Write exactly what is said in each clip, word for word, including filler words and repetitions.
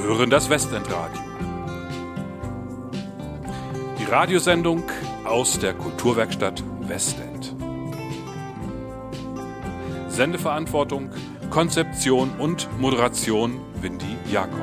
hören das Westendradio. Die Radiosendung aus der Kulturwerkstatt Westend. Sendeverantwortung, Konzeption und Moderation Windy Jakob.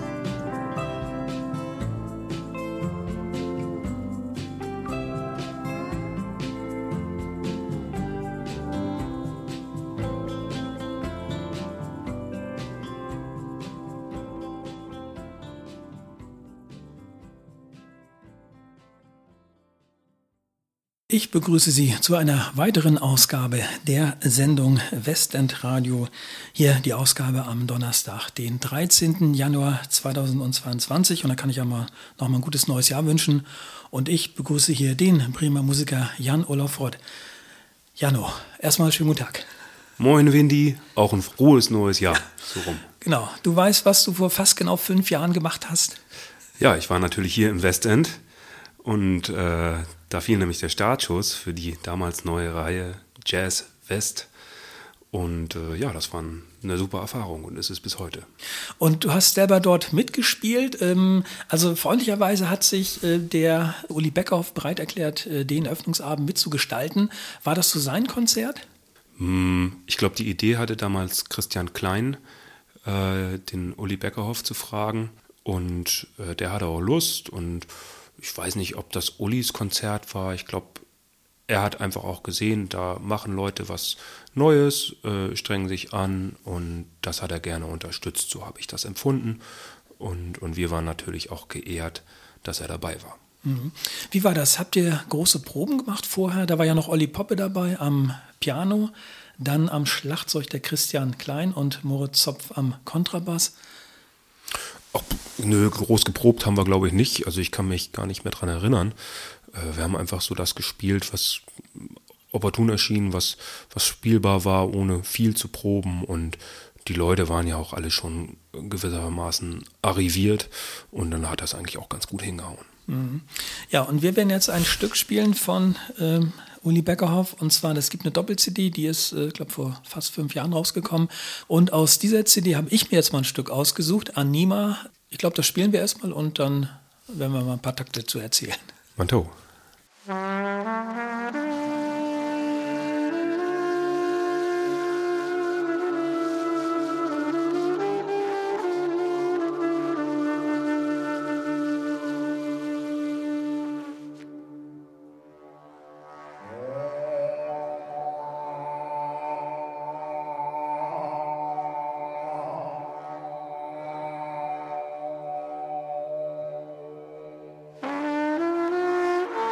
Ich begrüße Sie zu einer weiteren Ausgabe der Sendung Westendradio. Hier die Ausgabe am Donnerstag, den dreizehnten Januar zweitausendzweiundzwanzig. Und da kann ich ja mal noch mal ein gutes neues Jahr wünschen. Und ich begrüße hier den Bremer Musiker Jan Olafrott. Jano, erstmal schönen guten Tag. Moin Windy, auch ein frohes neues Jahr. So rum. Genau, du weißt, was du vor fast genau fünf Jahren gemacht hast? Ja, ich war natürlich hier im Westend und äh, da fiel nämlich der Startschuss für die damals neue Reihe Jazz West. Und äh, ja, das war eine super Erfahrung und ist es bis heute. Und du hast selber dort mitgespielt. Ähm, also freundlicherweise hat sich äh, der Uli Beckhoff bereit erklärt, äh, den Eröffnungsabend mitzugestalten. War das so sein Konzert? Hm, ich glaube, die Idee hatte damals Christian Klein, äh, den Uli Beckhoff zu fragen. Und äh, der hatte auch Lust und ich weiß nicht, ob das Ulis Konzert war. Ich glaube, er hat einfach auch gesehen, da machen Leute was Neues, äh, strengen sich an und das hat er gerne unterstützt. So habe ich das empfunden. Und, und wir waren natürlich auch geehrt, dass er dabei war. Mhm. Wie war das? Habt ihr große Proben gemacht vorher? Da war ja noch Olli Poppe dabei am Piano, dann am Schlagzeug der Christian Klein und Moritz Zopf am Kontrabass. Ach, nö, groß geprobt haben wir, glaube ich, nicht. Also ich kann mich gar nicht mehr dran erinnern. Äh, wir haben einfach so das gespielt, was opportun erschien, was, was spielbar war, ohne viel zu proben. Und die Leute waren ja auch alle schon gewissermaßen arriviert. Und dann hat das eigentlich auch ganz gut hingehauen. Mhm. Ja, und wir werden jetzt ein Stück spielen von ähm, Uli Beckhoff. Und zwar, es gibt eine Doppel-C D, die ist, ich äh, glaube, vor fast fünf Jahren rausgekommen. Und aus dieser C D habe ich mir jetzt mal ein Stück ausgesucht, Anima. Ich glaube, das spielen wir erstmal und dann werden wir mal ein paar Takte zu erzählen. Manto. Thank you.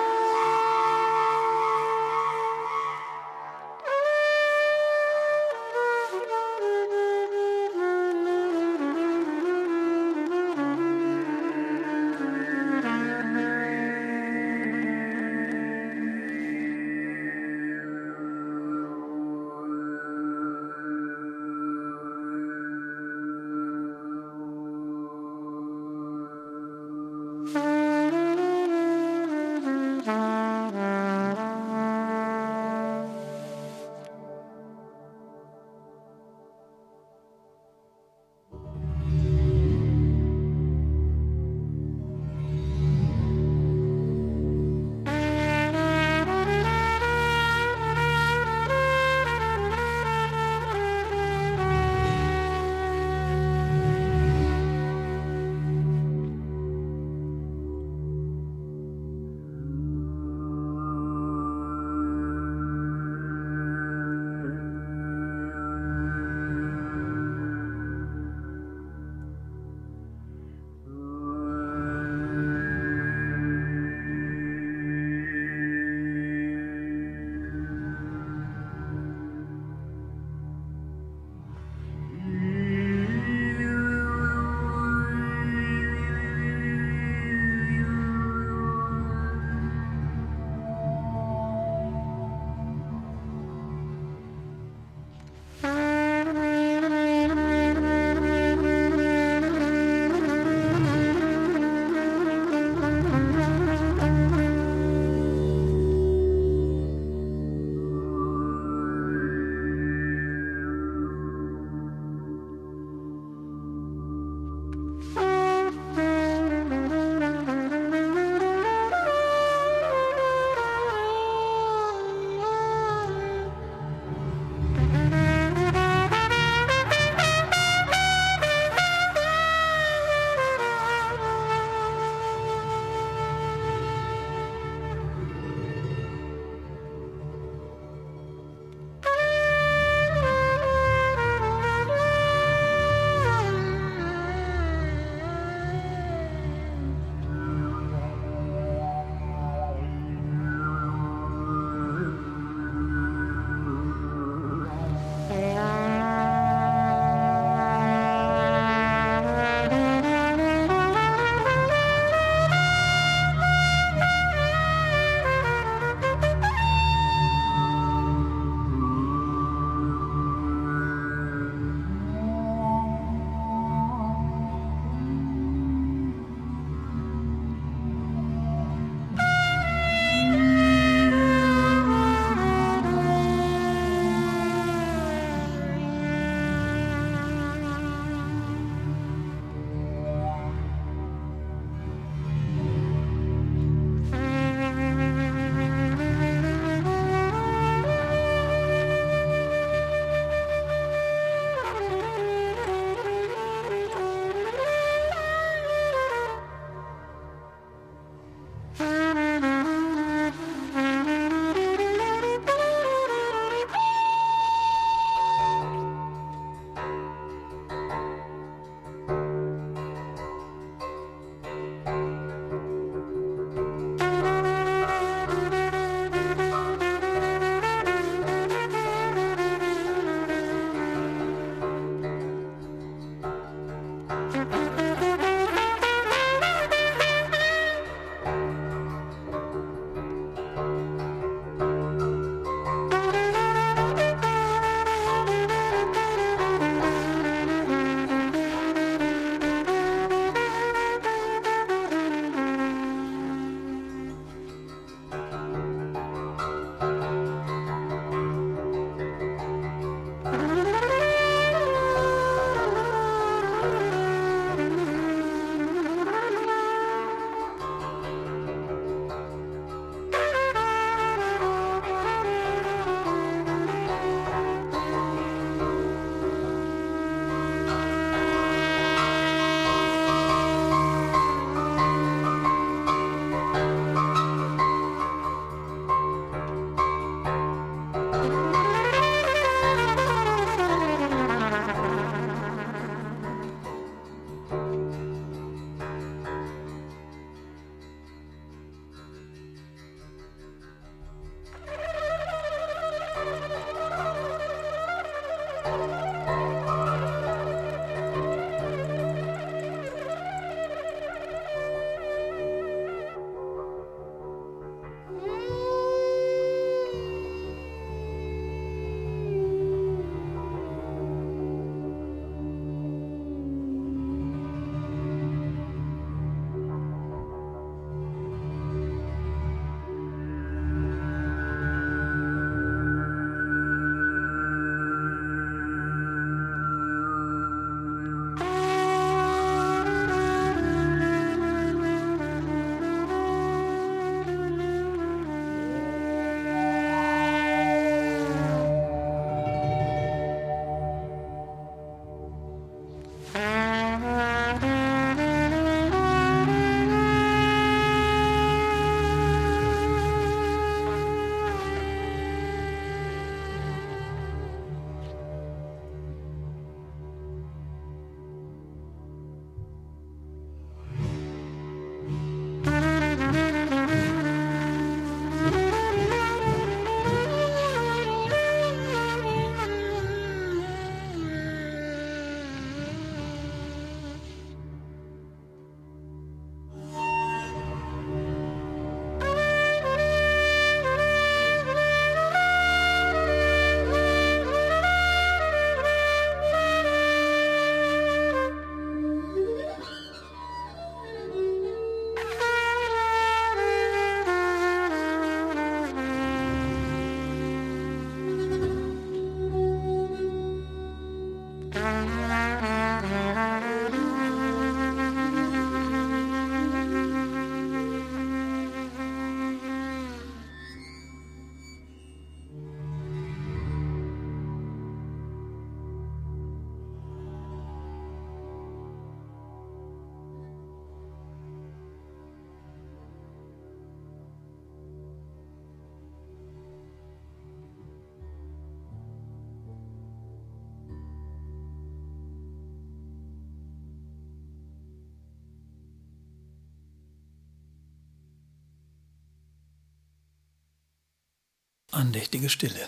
Andächtige Stille.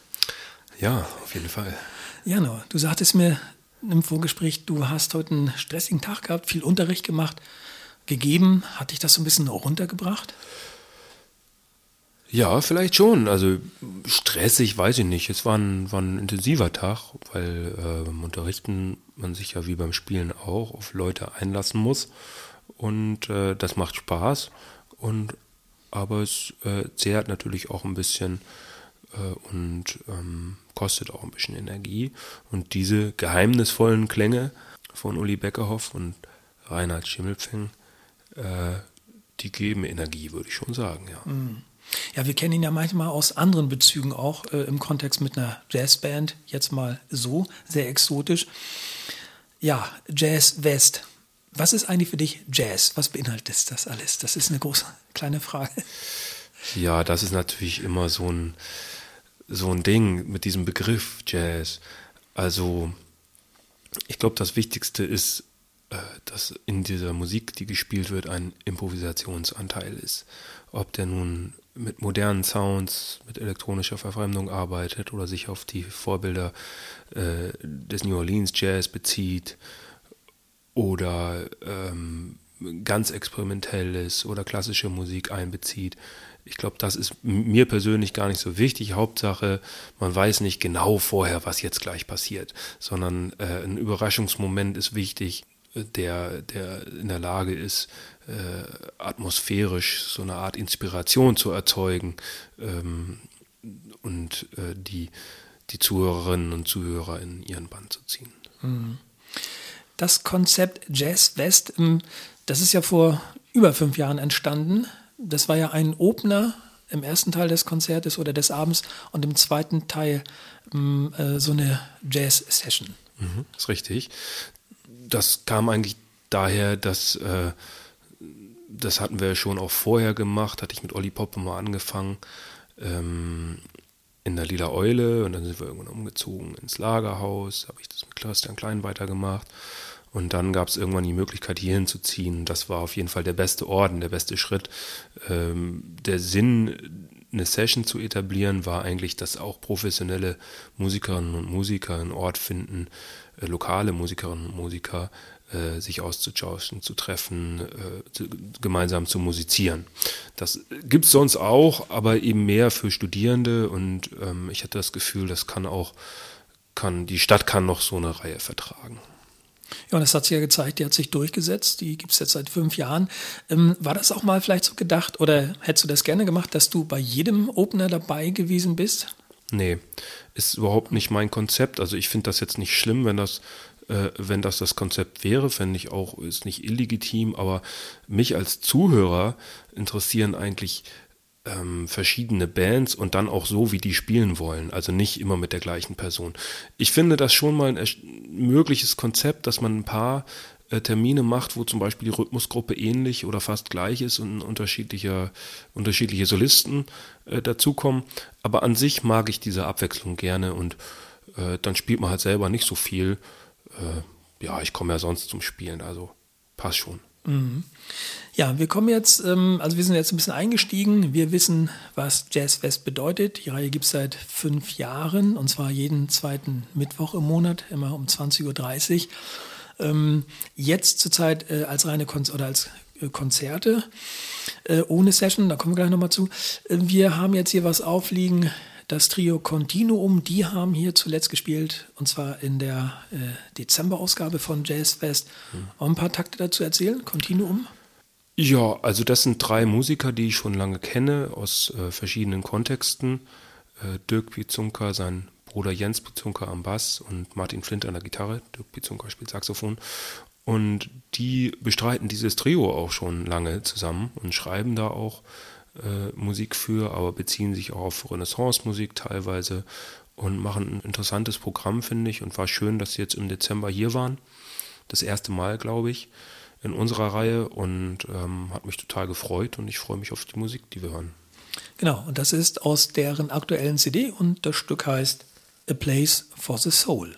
Ja, auf jeden Fall. Jano, du sagtest mir im Vorgespräch, du hast heute einen stressigen Tag gehabt, viel Unterricht gemacht, gegeben. Hat dich das so ein bisschen runtergebracht? Ja, vielleicht schon. Also stressig, weiß ich nicht. Es war ein, war ein intensiver Tag, weil äh, beim Unterrichten man sich ja wie beim Spielen auch auf Leute einlassen muss. Und äh, das macht Spaß. Und aber es äh, zehrt natürlich auch ein bisschen äh, und ähm, kostet auch ein bisschen Energie. Und diese geheimnisvollen Klänge von Uli Beckerhoff und Reinhard Schimmelpfennig, äh, die geben Energie, würde ich schon sagen, ja. Mhm. Ja, wir kennen ihn ja manchmal aus anderen Bezügen auch, äh, im Kontext mit einer Jazzband, jetzt mal so, sehr exotisch. Ja, Jazz West. Was ist eigentlich für dich Jazz? Was beinhaltet das alles? Das ist eine große, kleine Frage. Ja, das ist natürlich immer so ein, so ein Ding mit diesem Begriff Jazz. Also, ich glaube, das Wichtigste ist, äh, dass in dieser Musik, die gespielt wird, ein Improvisationsanteil ist. Ob der nun mit modernen Sounds, mit elektronischer Verfremdung arbeitet oder sich auf die Vorbilder äh, des New Orleans Jazz bezieht oder ähm, ganz experimentell ist oder klassische Musik einbezieht. Ich glaube, das ist mir persönlich gar nicht so wichtig. Hauptsache, man weiß nicht genau vorher, was jetzt gleich passiert, sondern äh, ein Überraschungsmoment ist wichtig, der, der in der Lage ist, äh, atmosphärisch so eine Art Inspiration zu erzeugen ähm, und äh, die, die Zuhörerinnen und Zuhörer in ihren Bann zu ziehen. Das Konzept Jazz West, das ist ja vor über fünf Jahren entstanden. Das war ja ein Opener im ersten Teil des Konzertes oder des Abends und im zweiten Teil äh, so eine Jazz-Session. Mhm, ist richtig. Das kam eigentlich daher, dass äh, das hatten wir schon auch vorher gemacht, hatte ich mit Olli Poppe mal angefangen ähm, in der Lila Eule und dann sind wir irgendwann umgezogen ins Lagerhaus, habe ich das mit Christian Klein weitergemacht und dann gab es irgendwann die Möglichkeit hier hinzuziehen. Das war auf jeden Fall der beste Ort, der beste Schritt. Ähm, der Sinn eine Session zu etablieren, war eigentlich, dass auch professionelle Musikerinnen und Musiker einen Ort finden, äh, lokale Musikerinnen und Musiker, äh, sich auszutauschen, zu treffen, äh, zu, gemeinsam zu musizieren. Das gibt es sonst auch, aber eben mehr für Studierende, und ähm, ich hatte das Gefühl, das kann auch, kann, die Stadt kann noch so eine Reihe vertragen. Ja, und das hat sich ja gezeigt, die hat sich durchgesetzt, die gibt es jetzt seit fünf Jahren. Ähm, war das auch mal vielleicht so gedacht, oder hättest du das gerne gemacht, dass du bei jedem Opener dabei gewesen bist? Nee, ist überhaupt nicht mein Konzept. Also ich finde das jetzt nicht schlimm, wenn das, äh, wenn das das Konzept wäre, fände ich auch, ist nicht illegitim, aber mich als Zuhörer interessieren eigentlich ähm, verschiedene Bands und dann auch so, wie die spielen wollen, also nicht immer mit der gleichen Person. Ich finde das schon mal ein mögliches Konzept, dass man ein paar äh, Termine macht, wo zum Beispiel die Rhythmusgruppe ähnlich oder fast gleich ist und unterschiedliche, unterschiedliche Solisten äh, dazukommen. Aber an sich mag ich diese Abwechslung gerne, und äh, dann spielt man halt selber nicht so viel. Äh, ja, ich komme ja sonst zum Spielen, also passt schon. Mhm. Ja, wir kommen jetzt, ähm, also wir sind jetzt ein bisschen eingestiegen. Wir wissen, was Jazzfest bedeutet. Die Reihe gibt es seit fünf Jahren, und zwar jeden zweiten Mittwoch im Monat, immer um zwanzig Uhr dreißig. Ähm, jetzt zurzeit äh, als reine Kon- oder als äh, Konzerte, äh, ohne Session, da kommen wir gleich nochmal zu. Äh, wir haben jetzt hier was aufliegen. Das Trio Continuum, die haben hier zuletzt gespielt, und zwar in der äh, Dezemberausgabe von Jazzfest. Hm. Auch ein paar Takte dazu erzählen, Continuum? Ja, also das sind drei Musiker, die ich schon lange kenne, aus äh, verschiedenen Kontexten. Äh, Dirk Piezunka, sein Bruder Jens Piezunka am Bass und Martin Flint an der Gitarre. Dirk Piezunka spielt Saxophon. Und die bestreiten dieses Trio auch schon lange zusammen und schreiben da auch Äh, Musik für, aber beziehen sich auch auf Renaissance-Musik teilweise und machen ein interessantes Programm, finde ich, und war schön, dass sie jetzt im Dezember hier waren. Das erste Mal, glaube ich, in unserer Reihe, und ähm, hat mich total gefreut, und ich freue mich auf die Musik, die wir hören. Genau, und das ist aus deren aktuellen C D, und das Stück heißt A Place for the Soul.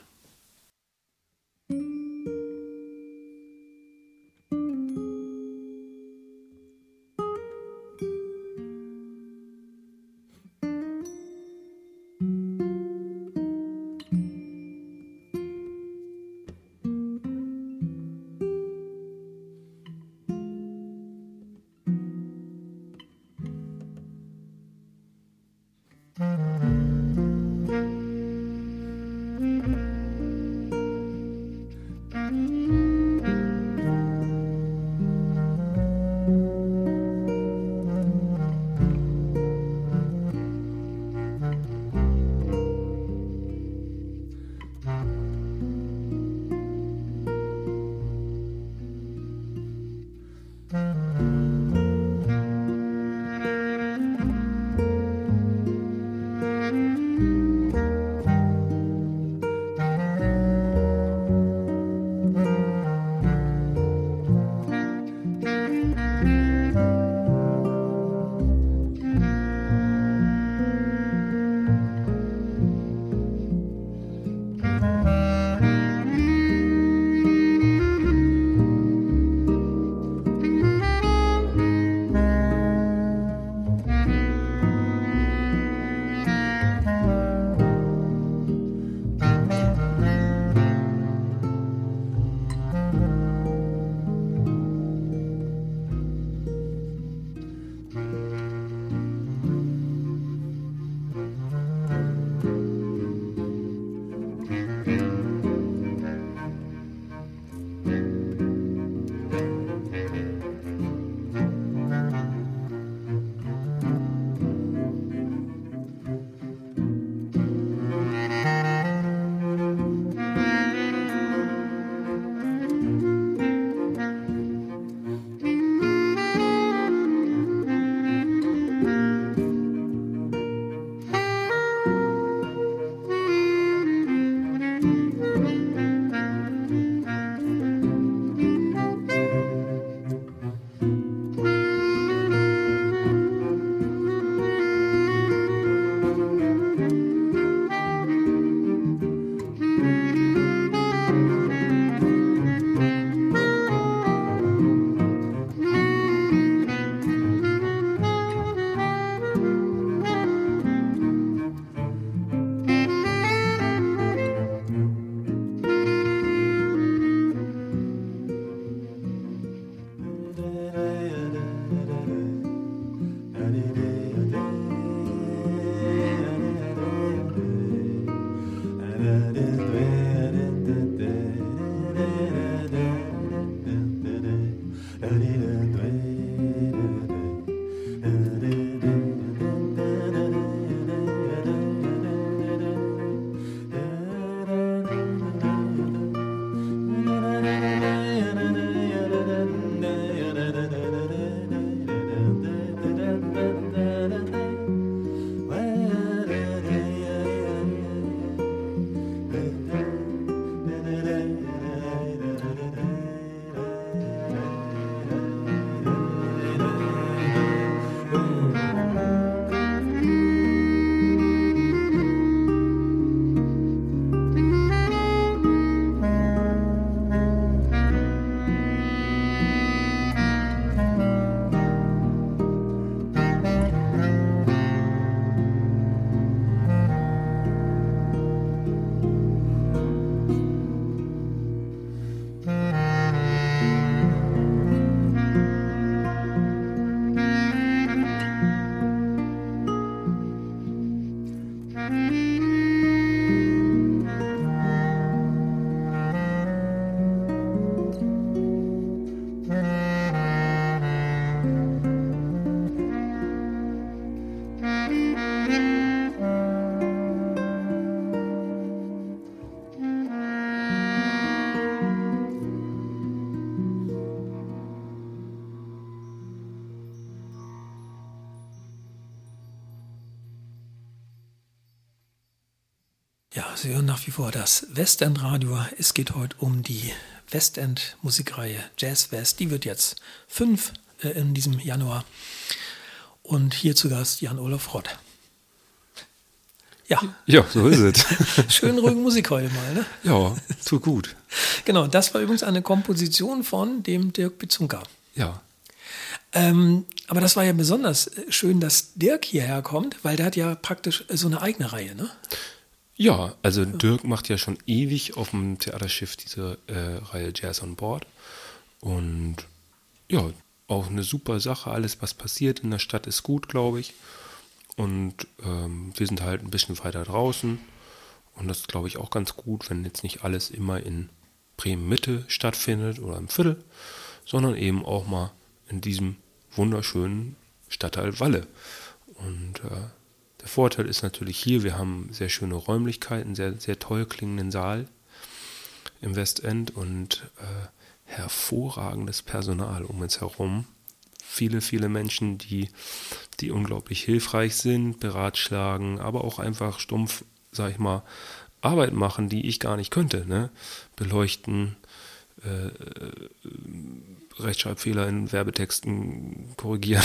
Sie hören nach wie vor das Westend-Radio. Es geht heute um die Westend-Musikreihe Jazz West. Die wird jetzt fünf äh, in diesem Januar. Und hier zu Gast Jan-Olaf Rott. Ja. Ja, so ist es. Schön ruhige Musik heute mal, ne? Ja, tut gut. Genau, das war übrigens eine Komposition von dem Dirk Pizzunka. Ja. Ähm, aber das war ja besonders schön, dass Dirk hierher kommt, weil der hat ja praktisch so eine eigene Reihe, ne? Ja, also Dirk macht ja schon ewig auf dem Theaterschiff diese äh, Reihe Jazz on Board. Und ja, auch eine super Sache. Alles, was passiert in der Stadt, ist gut, glaube ich. Und ähm, wir sind halt ein bisschen weiter draußen. Und das ist, glaube ich, auch ganz gut, wenn jetzt nicht alles immer in Bremen-Mitte stattfindet oder im Viertel, sondern eben auch mal in diesem wunderschönen Stadtteil Walle. Und äh, der Vorteil ist natürlich hier, wir haben sehr schöne Räumlichkeiten, sehr, sehr toll klingenden Saal im Westend und äh, hervorragendes Personal um uns herum. Viele, viele Menschen, die, die unglaublich hilfreich sind, beratschlagen, aber auch einfach stumpf, sag ich mal, Arbeit machen, die ich gar nicht könnte. Ne? Beleuchten, äh, Rechtschreibfehler in Werbetexten korrigieren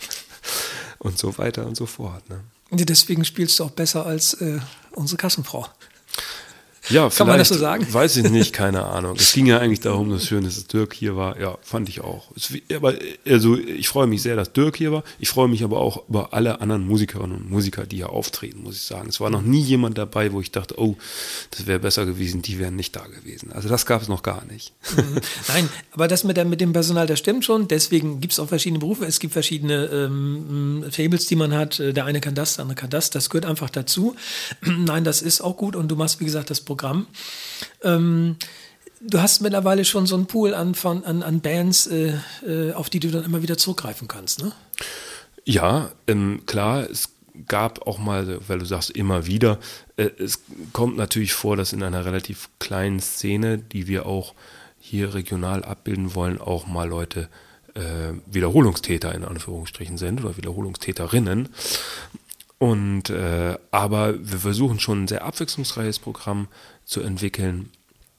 und so weiter und so fort. Ne? Deswegen spielst du auch besser als äh, unsere Kassenfrau. Ja, kann man das so sagen? Weiß ich nicht, keine Ahnung. Es ging ja eigentlich darum, dass schön, dass Dirk hier war. Ja, fand ich auch. Es, aber, also ich freue mich sehr, dass Dirk hier war. Ich freue mich aber auch über alle anderen Musikerinnen und Musiker, die hier auftreten, muss ich sagen. Es war noch nie jemand dabei, wo ich dachte, oh, das wäre besser gewesen, die wären nicht da gewesen. Also das gab es noch gar nicht. Mhm. Nein, aber das mit, der, mit dem Personal, das stimmt schon. Deswegen gibt es auch verschiedene Berufe. Es gibt verschiedene ähm, Fables, die man hat. Der eine kann das, der andere kann das. Das gehört einfach dazu. Nein, das ist auch gut. Und du machst, wie gesagt, das Programm. Ähm, du hast mittlerweile schon so einen Pool an, von, an, an Bands, äh, äh, auf die du dann immer wieder zurückgreifen kannst, ne? Ja, ähm, klar, es gab auch mal, weil du sagst immer wieder, äh, es kommt natürlich vor, dass in einer relativ kleinen Szene, die wir auch hier regional abbilden wollen, auch mal Leute äh, Wiederholungstäter in Anführungsstrichen sind oder Wiederholungstäterinnen. Und äh, aber wir versuchen schon ein sehr abwechslungsreiches Programm zu entwickeln.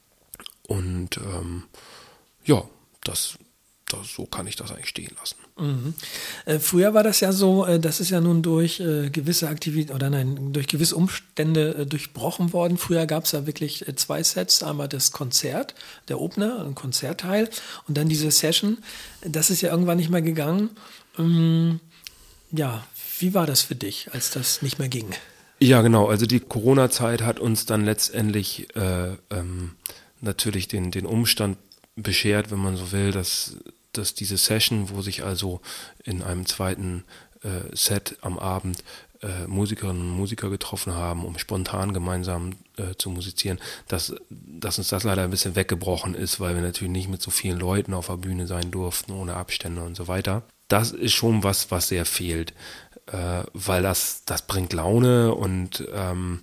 Und ähm, ja, das, das, so kann ich das eigentlich stehen lassen. Mhm. Äh, früher war das ja so, äh, das ist ja nun durch äh, gewisse Aktivitäten oder nein, durch gewisse Umstände äh, durchbrochen worden. Früher gab es ja wirklich äh, zwei Sets, einmal das Konzert, der Opener, ein Konzertteil und dann diese Session. Das ist ja irgendwann nicht mehr gegangen. Ähm, ja, wie war das für dich, als das nicht mehr ging? Ja, genau. Also die Corona-Zeit hat uns dann letztendlich äh, ähm, natürlich den, den Umstand beschert, wenn man so will, dass, dass diese Session, wo sich also in einem zweiten äh, Set am Abend äh, Musikerinnen und Musiker getroffen haben, um spontan gemeinsam äh, zu musizieren, dass, dass uns das leider ein bisschen weggebrochen ist, weil wir natürlich nicht mit so vielen Leuten auf der Bühne sein durften, ohne Abstände und so weiter. Das ist schon was, was sehr fehlt. Äh, weil das, das bringt Laune und ähm,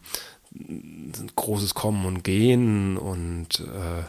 großes Kommen und Gehen und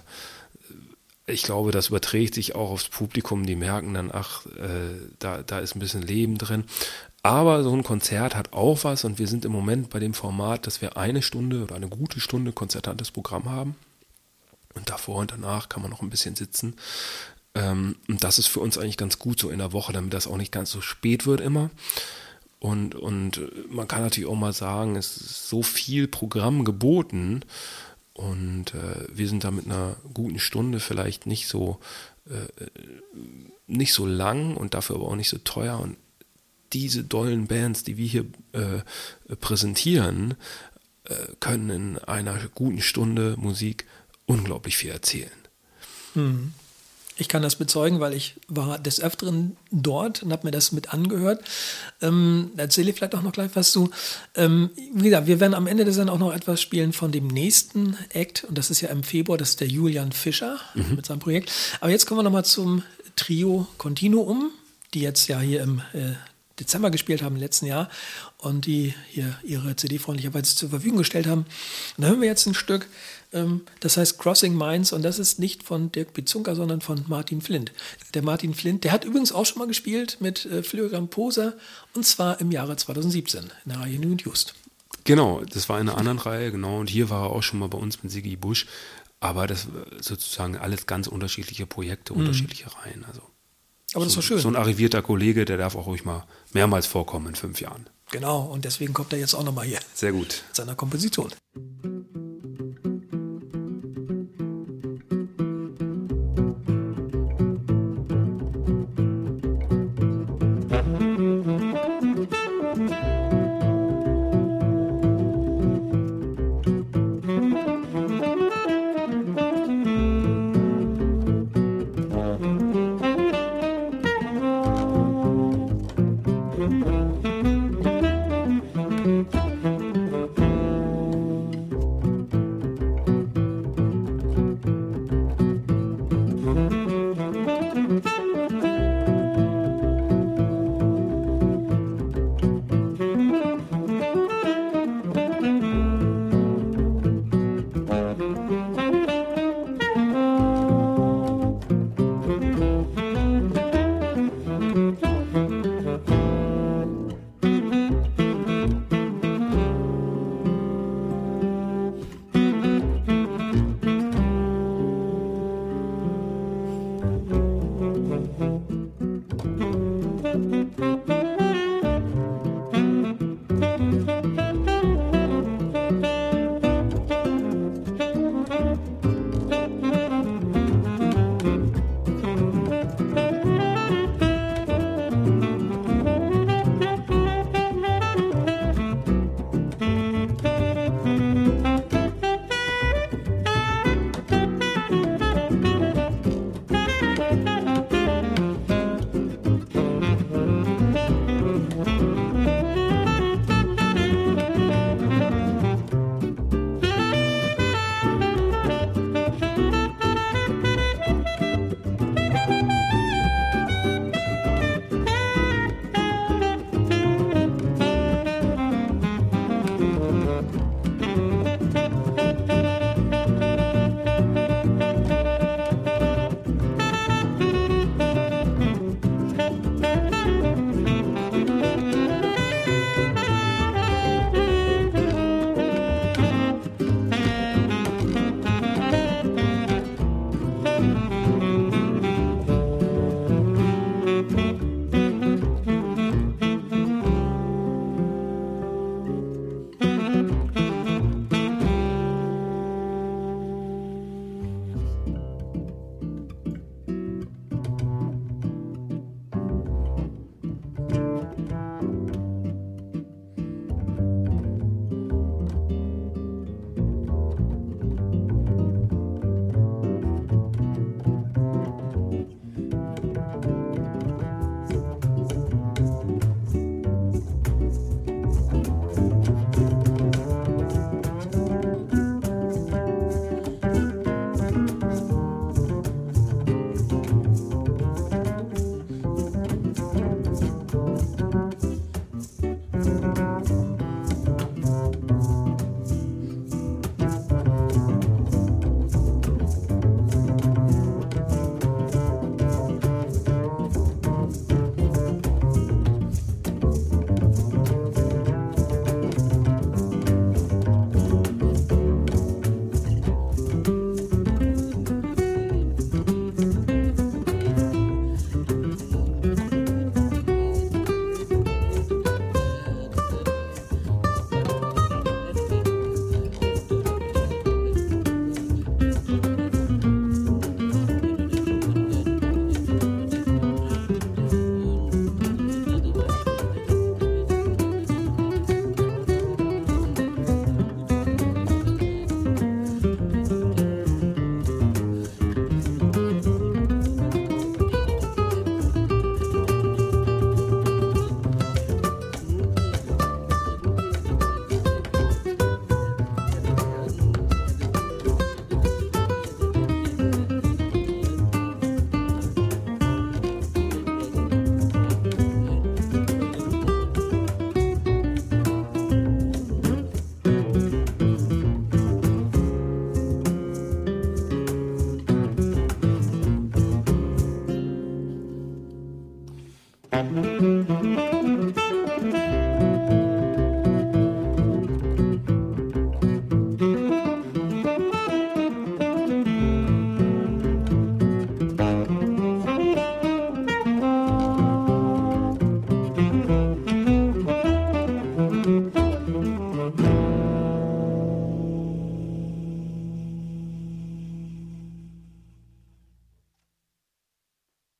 äh, ich glaube, das überträgt sich auch aufs Publikum, die merken dann, ach, äh, da, da ist ein bisschen Leben drin. Aber so ein Konzert hat auch was und wir sind im Moment bei dem Format, dass wir eine Stunde oder eine gute Stunde konzertantes Programm haben und davor und danach kann man noch ein bisschen sitzen. Ähm, und das ist für uns eigentlich ganz gut so in der Woche, damit das auch nicht ganz so spät wird immer. Und, und man kann natürlich auch mal sagen, es ist so viel Programm geboten und äh, wir sind da mit einer guten Stunde vielleicht nicht so, äh, nicht so lang und dafür aber auch nicht so teuer. Und diese dollen Bands, die wir hier äh, präsentieren, äh, können in einer guten Stunde Musik unglaublich viel erzählen. Mhm. Ich kann das bezeugen, weil ich war des Öfteren dort und habe mir das mit angehört. Ähm, erzähle ich vielleicht auch noch gleich was zu. Ähm, wie gesagt, wir werden am Ende der Sendung auch noch etwas spielen von dem nächsten Act. Und das ist ja im Februar, das ist der Julian Fischer mhm. mit seinem Projekt. Aber jetzt kommen wir nochmal zum Trio Continuum, die jetzt ja hier im äh, Dezember gespielt haben, im letzten Jahr. Und die hier ihre C D freundlicherweise zur Verfügung gestellt haben. Und da hören wir jetzt ein Stück, ähm, das heißt Crossing Minds. Und das ist nicht von Dirk Pizzunka, sondern von Martin Flint. Der Martin Flint, der hat übrigens auch schon mal gespielt mit äh, Florian Poser. Und zwar im Jahre zweitausendsiebzehn in der Reihe New und Just. Genau, das war in einer anderen Reihe, genau. Und hier war er auch schon mal bei uns mit Sigi Busch. Aber das sozusagen alles ganz unterschiedliche Projekte, mhm. unterschiedliche Reihen. Also aber das so, war schön. So ein arrivierter Kollege, der darf auch ruhig mal mehrmals vorkommen in fünf Jahren. Genau, und deswegen kommt er jetzt auch nochmal hier. Sehr gut. Mit seiner Komposition.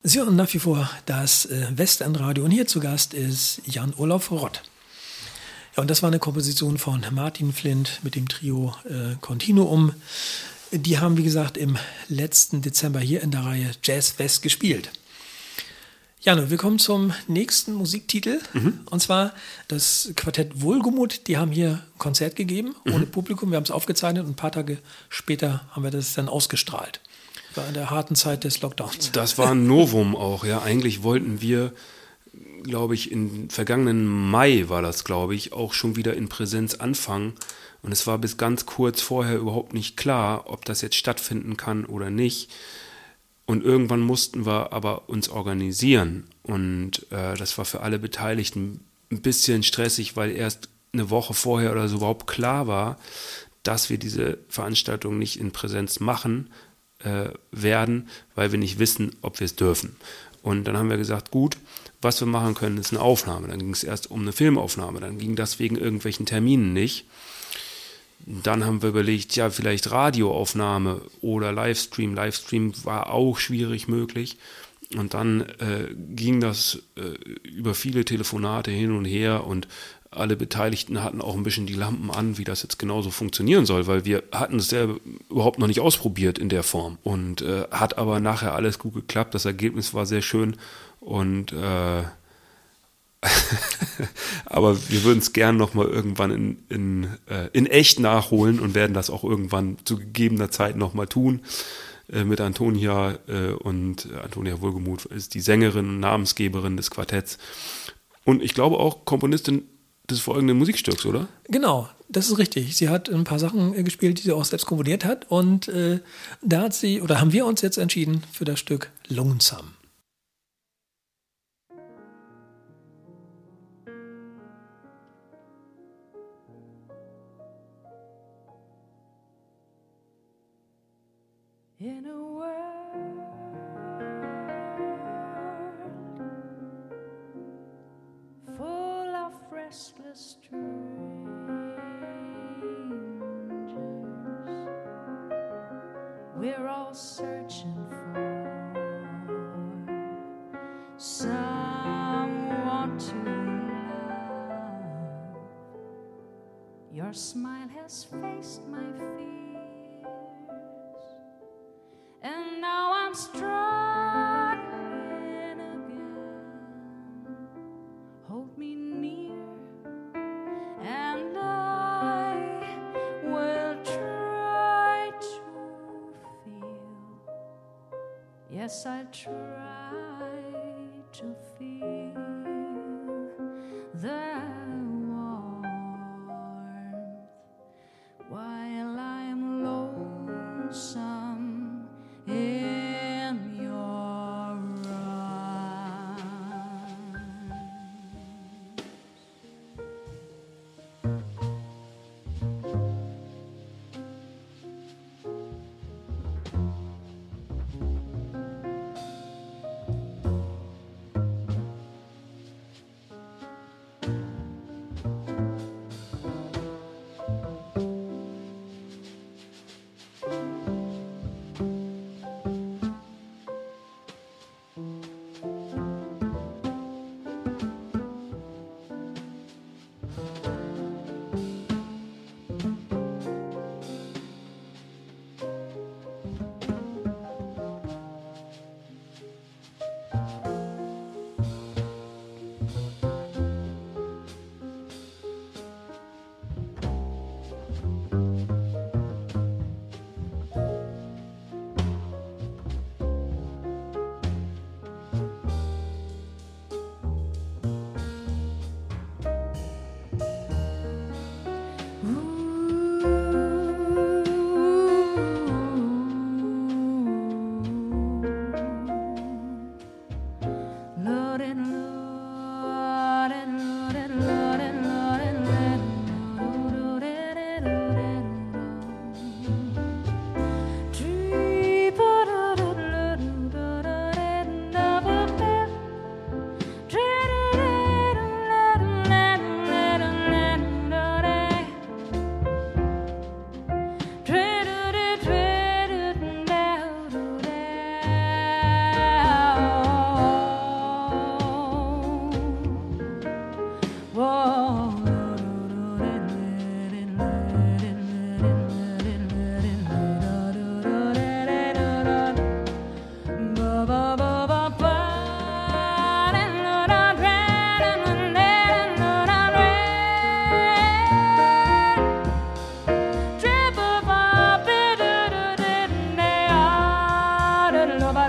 Sie hören nach wie vor das äh, Westendradio und hier zu Gast ist Jan-Olaf Rott. Ja, und das war eine Komposition von Martin Flint mit dem Trio äh, Continuum. Die haben, wie gesagt, im letzten Dezember hier in der Reihe Jazz West gespielt. Jan, wir kommen zum nächsten Musiktitel. Mhm. Und zwar das Quartett Wohlgemuth. Die haben hier ein Konzert gegeben, mhm. ohne Publikum. Wir haben es aufgezeichnet und ein paar Tage später haben wir das dann ausgestrahlt. War in der harten Zeit des Lockdowns. Das war ein Novum auch, ja. Eigentlich wollten wir, glaube ich, im vergangenen Mai war das, glaube ich, auch schon wieder in Präsenz anfangen. Und es war bis ganz kurz vorher überhaupt nicht klar, ob das jetzt stattfinden kann oder nicht. Und irgendwann mussten wir aber uns organisieren. Und äh, das war für alle Beteiligten ein bisschen stressig, weil erst eine Woche vorher oder so überhaupt klar war, dass wir diese Veranstaltung nicht in Präsenz machen äh, werden, weil wir nicht wissen, ob wir es dürfen. Und dann haben wir gesagt, gut, was wir machen können, ist eine Aufnahme. Dann ging es erst um eine Filmaufnahme. Dann ging das wegen irgendwelchen Terminen nicht. Dann haben wir überlegt, ja, vielleicht Radioaufnahme oder Livestream. Livestream war auch schwierig möglich. Und dann äh, ging das äh, über viele Telefonate hin und her und alle Beteiligten hatten auch ein bisschen die Lampen an, wie das jetzt genauso funktionieren soll, weil wir hatten es selber überhaupt noch nicht ausprobiert in der Form. Und äh, hat aber nachher alles gut geklappt. Das Ergebnis war sehr schön und äh, aber wir würden es gern nochmal irgendwann in, in, äh, in echt nachholen und werden das auch irgendwann zu gegebener Zeit nochmal tun. Äh, mit Antonia äh, und Antonia Wohlgemuth ist die Sängerin und Namensgeberin des Quartetts. Und ich glaube auch Komponistin des folgenden Musikstücks, oder? Genau, das ist richtig. Sie hat ein paar Sachen äh, gespielt, die sie auch selbst komponiert hat. Und äh, da hat sie, oder haben wir uns jetzt entschieden für das Stück Lonesome. In a world full of restless strangers, we're all searching for someone to love. Your smile has faced my fears, and now I'm struggling again. Hold me near, and I will try to feel. Yes, I'll try to feel the warmth while I'm lonesome in your arms.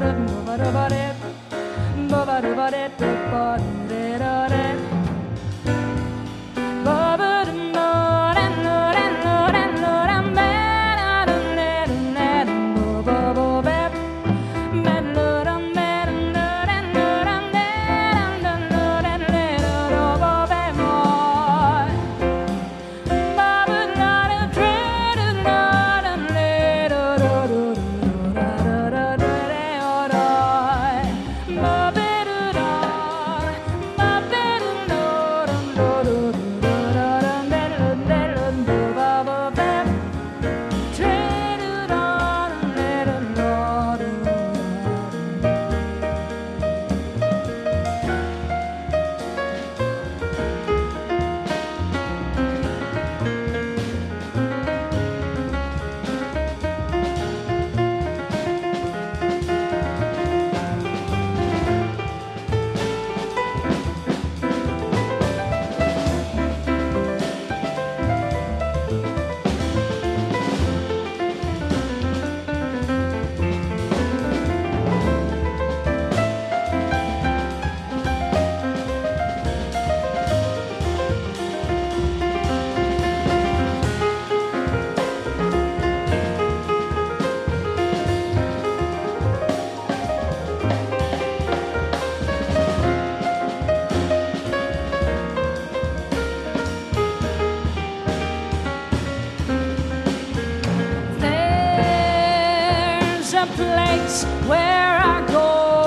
Where I go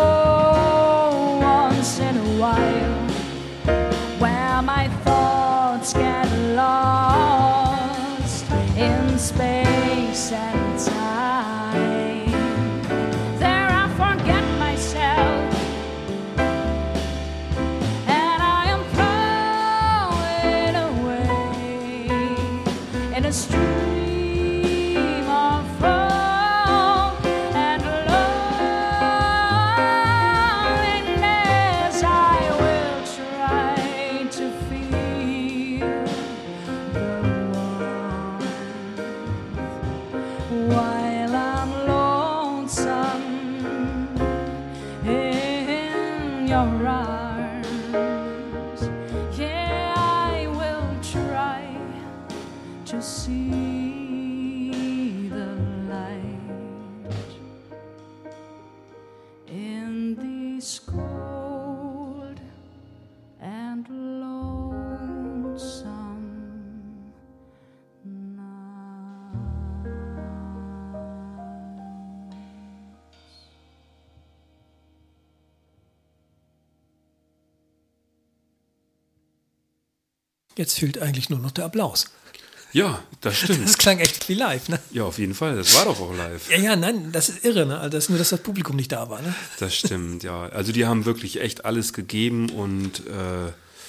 once in a while, where my thoughts get lost in space and time. There I forget myself, and I am flowing away in a stream of fog and loneliness. I will try to feel the warmth while I'm lonesome in your arms. Yeah, I will try to see the light in this cold and lonesome night. Jetzt fehlt eigentlich nur noch der Applaus. Ja, das stimmt. Das klang echt wie live, ne? Ja, auf jeden Fall. Das war doch auch live. Ja, ja, nein, das ist irre, ne? Also das ist nur, dass das Publikum nicht da war, ne? Das stimmt, ja. Also die haben wirklich echt alles gegeben und äh,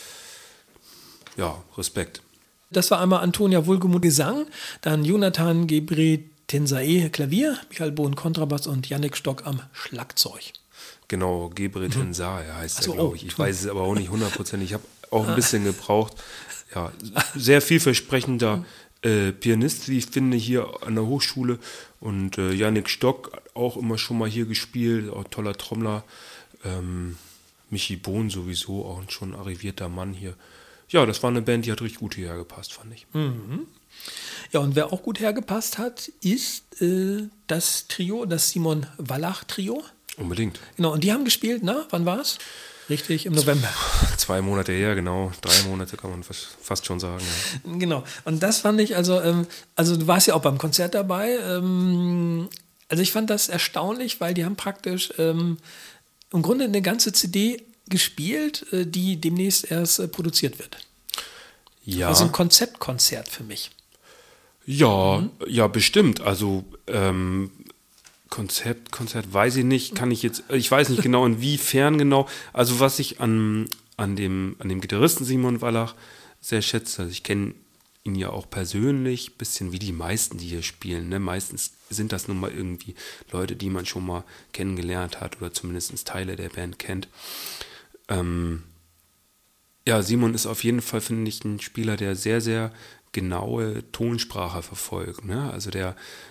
ja, Respekt. Das war einmal Antonia Wohlgemuth Gesang, dann Jonathan Gebri Tensae Klavier, Michael Bohn Kontrabass und Yannick Stock am Schlagzeug. Genau, Gebre Tensae heißt Ach so, er, glaube oh, ich. Ich weiß es aber auch nicht hundertprozentig. Ich habe auch ein bisschen gebraucht. Ja, sehr vielversprechender äh, Pianist, wie ich finde, hier an der Hochschule. Und äh, Yannick Stock auch immer schon mal hier gespielt, auch toller Trommler. Ähm, Michi Bohn sowieso, auch ein schon arrivierter Mann hier. Ja, das war eine Band, die hat richtig gut hierher gepasst, fand ich. Ja, und wer auch gut hergepasst hat, ist äh, das Trio, das Simon Wallach Trio. Unbedingt. Genau, und die haben gespielt, na, wann war's? Richtig, im November. Zwei Monate her, genau. Drei Monate kann man fast, fast schon sagen. Ja. Genau, und das fand ich, also, ähm, also du warst ja auch beim Konzert dabei. Ähm, also ich fand das erstaunlich, weil die haben praktisch ähm, im Grunde eine ganze C D gespielt, äh, die demnächst erst äh, produziert wird. Ja. Also ein Konzeptkonzert für mich. Ja, mhm. ja, bestimmt. Also ähm, Konzept, Konzert weiß ich nicht, kann ich jetzt, ich weiß nicht genau inwiefern genau. Also was ich an, an, dem, an dem Gitarristen Simon Wallach sehr schätze, also ich kenne ihn ja auch persönlich, bisschen wie die meisten, die hier spielen. Ne? Meistens sind das nun mal irgendwie Leute, die man schon mal kennengelernt hat oder zumindest Teile der Band kennt. Ähm, ja, Simon ist auf jeden Fall, finde ich, ein Spieler, der sehr, sehr genaue Tonsprache verfolgt. Ne? Also der,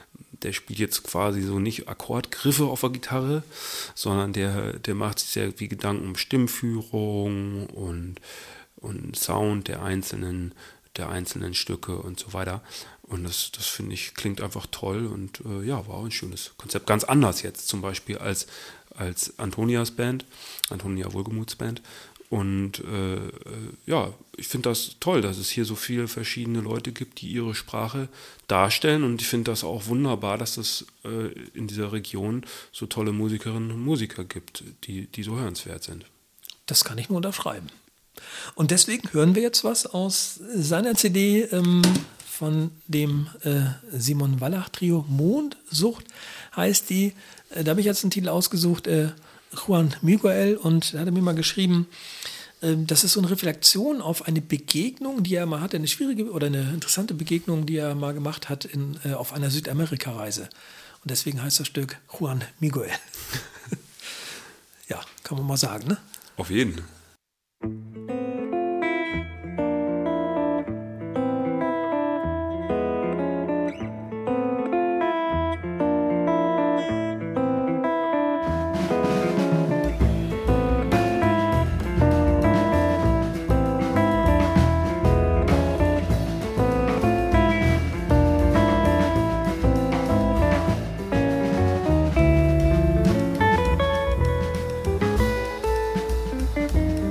der spielt jetzt quasi so nicht Akkordgriffe auf der Gitarre, sondern der, der macht sich sehr viel Gedanken um Stimmführung und, und Sound der einzelnen, der einzelnen Stücke und so weiter. Und das, das finde ich, klingt einfach toll und äh, ja, war auch ein schönes Konzept. Ganz anders jetzt zum Beispiel als, als Antonias Band, Antonia Wohlgemuths Band. Und äh, ja, ich finde das toll, dass es hier so viele verschiedene Leute gibt, die ihre Sprache darstellen. Und ich finde das auch wunderbar, dass es äh, in dieser Region so tolle Musikerinnen und Musiker gibt, die, die so hörenswert sind. Das kann ich nur unterschreiben. Und deswegen hören wir jetzt was aus seiner C D ähm, von dem äh, Simon Wallach Trio. Mondsucht heißt die. Äh, da habe ich jetzt einen Titel ausgesucht, äh, Juan Miguel, und da hat er mir mal geschrieben, äh, das ist so eine Reflexion auf eine Begegnung, die er mal hatte, eine schwierige oder eine interessante Begegnung, die er mal gemacht hat in, äh, auf einer Südamerika-Reise. Und deswegen heißt das Stück Juan Miguel. Ja, kann man mal sagen, ne? Auf jeden. Thank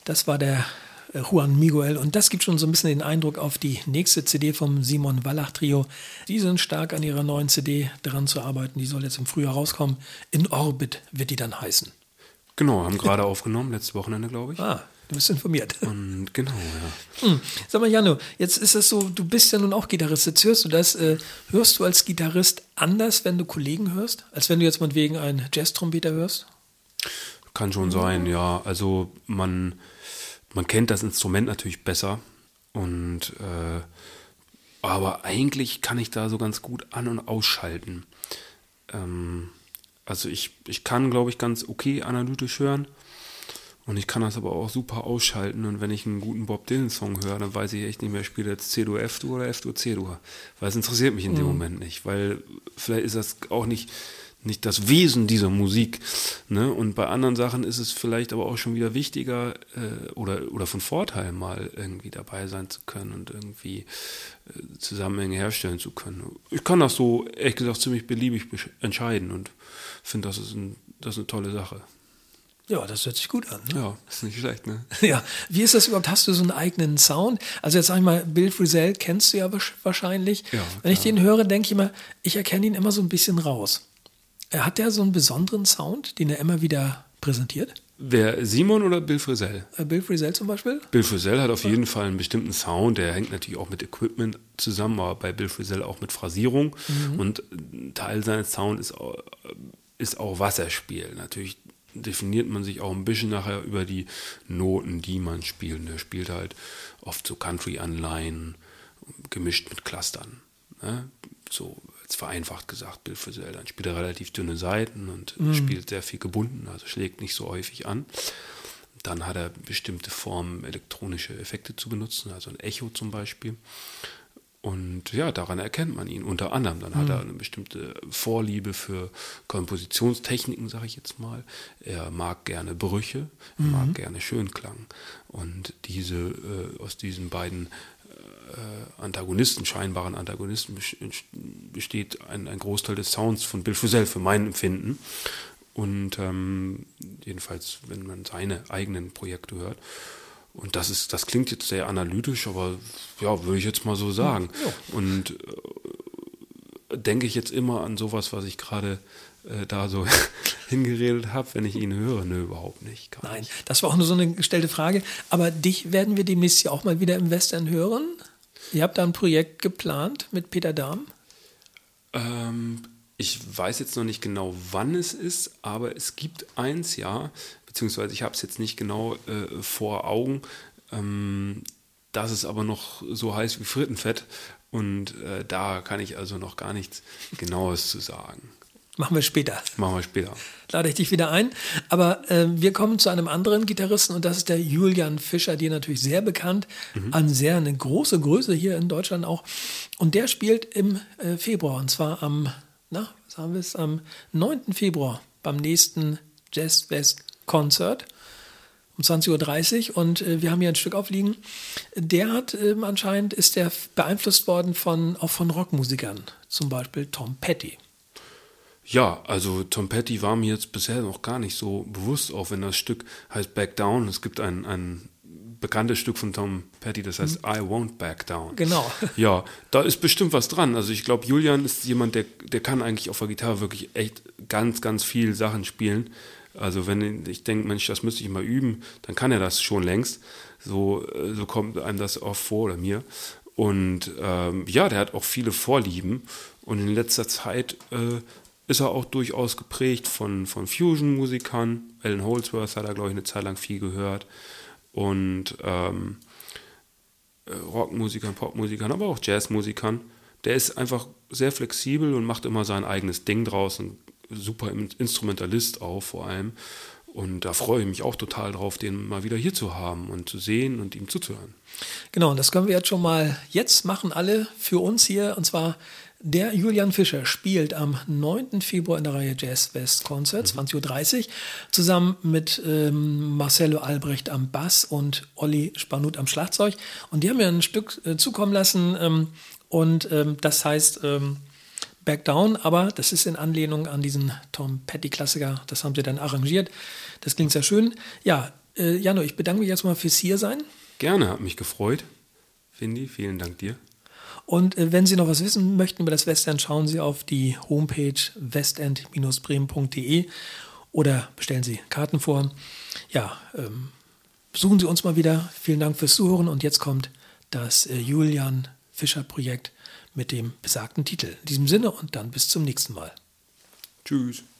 Das war der äh, Juan Miguel und das gibt schon so ein bisschen den Eindruck auf die nächste C D vom Simon Wallach Trio. Die sind stark an ihrer neuen C D dran zu arbeiten. Die soll jetzt im Frühjahr rauskommen. In Orbit wird die dann heißen. Genau, haben gerade aufgenommen, letztes Wochenende, glaube ich. Ah, du bist informiert. Und genau, ja. Hm. Sag mal, Janno, jetzt ist es so, du bist ja nun auch Gitarrist. Jetzt hörst du das, äh, hörst du als Gitarrist anders, wenn du Kollegen hörst, als wenn du jetzt meinetwegen einen Jazz-Trompeter hörst? Kann schon sein, ja. Also man, man kennt das Instrument natürlich besser. Und äh, aber eigentlich kann ich da so ganz gut an- und ausschalten. Ähm, also ich, ich kann, glaube ich, ganz okay analytisch hören. Und ich kann das aber auch super ausschalten. Und wenn ich einen guten Bob Dylan-Song höre, dann weiß ich echt nicht mehr, spiele jetzt C-Dur, F-Dur oder F-Dur, C-Dur. Weil es interessiert mich in dem mhm. Moment nicht. Weil vielleicht ist das auch nicht, nicht das Wesen dieser Musik. Ne? Und bei anderen Sachen ist es vielleicht aber auch schon wieder wichtiger äh, oder, oder von Vorteil, mal irgendwie dabei sein zu können und irgendwie äh, Zusammenhänge herstellen zu können. Ich kann das so, ehrlich gesagt, ziemlich beliebig besch- entscheiden und finde, das ist, ein, das ist eine tolle Sache. Ja, das hört sich gut an. Ne? Ja, ist nicht schlecht, ne? Ja, wie ist das überhaupt? Hast du so einen eigenen Sound? Also jetzt sag ich mal, Bill Frisell kennst du ja wahrscheinlich. Ja, wenn ich den höre, denke ich immer, ich erkenne ihn immer so ein bisschen raus. Hat der so einen besonderen Sound, den er immer wieder präsentiert? Wer, Simon oder Bill Frisell? Äh, Bill Frisell zum Beispiel? Bill Frisell hat auf jeden Fall einen bestimmten Sound, der hängt natürlich auch mit Equipment zusammen, aber bei Bill Frisell auch mit Phrasierung. Mhm. Und ein Teil seines Sounds ist auch, ist auch Wasserspiel. Natürlich definiert man sich auch ein bisschen nachher über die Noten, die man spielt. Und er spielt halt oft so Country-Anleihen, gemischt mit Clustern. Ne? So jetzt vereinfacht gesagt, Bill Frisell. Dann spielt er relativ dünne Saiten und mhm. spielt sehr viel gebunden, also schlägt nicht so häufig an. Dann hat er bestimmte Formen, elektronische Effekte zu benutzen, also ein Echo zum Beispiel. Und ja, daran erkennt man ihn unter anderem. Dann mhm. hat er eine bestimmte Vorliebe für Kompositionstechniken, sage ich jetzt mal. Er mag gerne Brüche, er mhm. mag gerne Schönklang. Und diese äh, aus diesen beiden äh, Antagonisten, scheinbaren Antagonisten, besteht ein, ein Großteil des Sounds von Bill Frisell für mein Empfinden. Und ähm, jedenfalls, wenn man seine eigenen Projekte hört. Und das ist, das klingt jetzt sehr analytisch, aber ja, würde ich jetzt mal so sagen. Ja. Und äh, denke ich jetzt immer an sowas, was ich gerade äh, da so hingeredet habe, wenn ich ihn höre? Nö, überhaupt nicht. Gar Nein, nicht. Das war auch nur so eine gestellte Frage. Aber dich werden wir demnächst ja auch mal wieder im Western hören. Ihr habt da ein Projekt geplant mit Peter Dahm? Ähm, ich weiß jetzt noch nicht genau, wann es ist, aber es gibt eins, ja, beziehungsweise ich habe es jetzt nicht genau äh, vor Augen. Ähm, das ist aber noch so heiß wie Frittenfett und äh, da kann ich also noch gar nichts Genaues zu sagen. Machen wir später. Machen wir später. Lade ich dich wieder ein. Aber äh, wir kommen zu einem anderen Gitarristen und das ist der Julian Fischer, dir natürlich sehr bekannt, mhm. an sehr eine große Größe hier in Deutschland auch. Und der spielt im äh, Februar und zwar am, na, was haben wir es, am neunten Februar beim nächsten Jazz West Konzert um zwanzig Uhr dreißig und äh, wir haben hier ein Stück aufliegen. Der hat äh, anscheinend, ist der beeinflusst worden von, auch von Rockmusikern, zum Beispiel Tom Petty. Ja, also Tom Petty war mir jetzt bisher noch gar nicht so bewusst, auch wenn das Stück heißt Back Down. Es gibt ein, ein bekanntes Stück von Tom Petty, das heißt mhm. I Won't Back Down. Genau. Ja, da ist bestimmt was dran. Also ich glaube, Julian ist jemand, der, der kann eigentlich auf der Gitarre wirklich echt ganz, ganz viel Sachen spielen. Also wenn ich denke, Mensch, das müsste ich mal üben, dann kann er das schon längst. So, so kommt einem das oft vor, oder mir. Und ähm, ja, der hat auch viele Vorlieben. Und in letzter Zeit äh, ist er auch durchaus geprägt von, von Fusion-Musikern. Alan Holdsworth hat er, glaube ich, eine Zeit lang viel gehört. Und ähm, Rockmusikern, Popmusikern, aber auch Jazzmusikern. Der ist einfach sehr flexibel und macht immer sein eigenes Ding draus. Und super Instrumentalist auch vor allem. Und da freue ich mich auch total drauf, den mal wieder hier zu haben und zu sehen und ihm zuzuhören. Genau, und das können wir jetzt schon mal jetzt machen, alle für uns hier. Und zwar der Julian Fischer spielt am neunten Februar in der Reihe Jazz West Konzert, zwanzig Uhr dreißig, zusammen mit ähm, Marcelo Albrecht am Bass und Olli Spanut am Schlagzeug. Und die haben mir ein Stück äh, zukommen lassen ähm, und ähm, das heißt ähm, Back Down, aber das ist in Anlehnung an diesen Tom Petty-Klassiker. Das haben sie dann arrangiert. Das klingt sehr schön. Ja, Äh, Jano, ich bedanke mich erstmal fürs Hiersein. Gerne, hat mich gefreut. Findy, vielen Dank dir. Und äh, wenn Sie noch was wissen möchten über das Westend, schauen Sie auf die Homepage westend Bindestrich bremen Punkt de oder bestellen Sie Karten vor. Ja, ähm, besuchen Sie uns mal wieder. Vielen Dank fürs Zuhören und jetzt kommt das äh, Julian Fischer Projekt mit dem besagten Titel. In diesem Sinne und dann bis zum nächsten Mal. Tschüss.